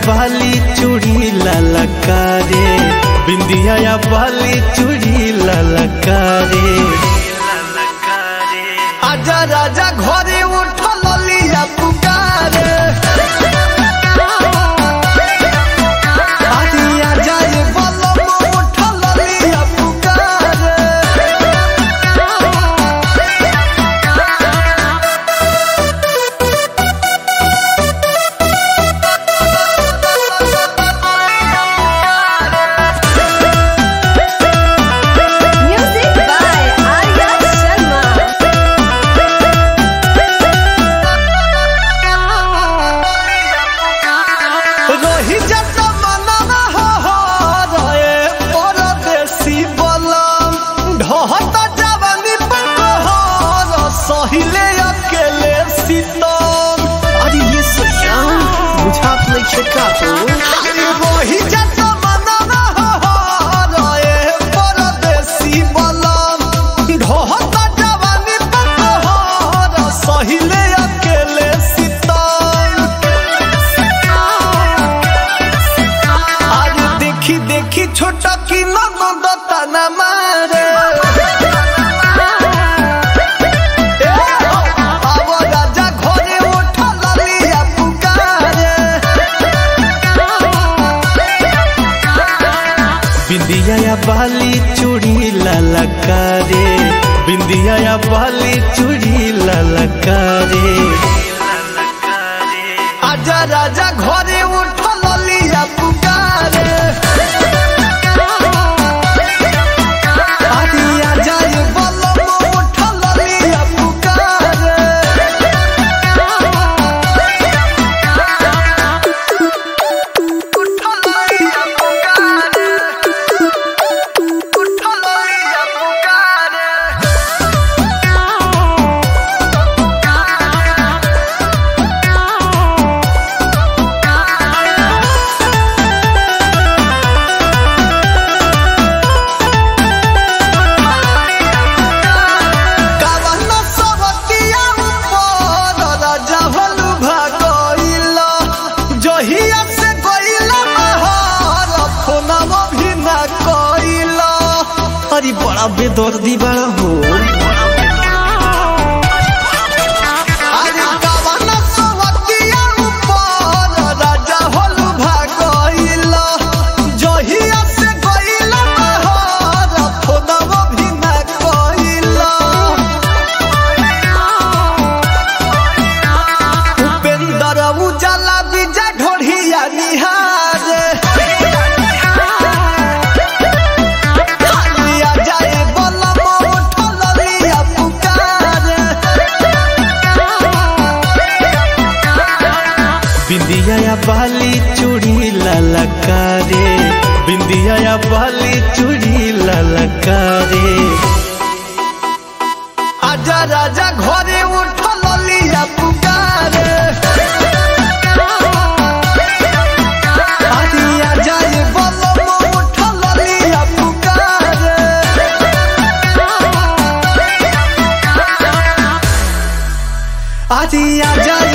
बाली चूड़ी ललकारे, बिंदिया बाली चूड़ी ललकारे। आजा राजा घरे उठ ललिया पुकारे, अकेले सीतम। अरे ये सैया बुझात नहीं छेका तो वही जत मना रे परदेसी बलम, ढोहता जवानी पकहर सहिले अकेले सीतम। आज देखी देखी छोटा की ननद तना मारे, बिंदिया बाली चूड़ी ललकारे, बिंदिया बाली चूड़ी ललकारे। आजा राजा घरे उठ ललिया पुकारे, अरे बड़ा बेदर्दी बड़ा हो। अरे कावना सवतिया ऊपर राजा होलु भागइला, जहिया से गइला महर फोनवा भी ना कइला। उपेंद्र उजाला विजय ढोढ़िया निहारे, बिंदिया बाली चूड़ी ललकारे, बिंदिया बाली चूड़ी ललकारे। आजा राजा घरे उठ ललिया पुकारे, आजा बलम उठ ललिया पुकारे। आजा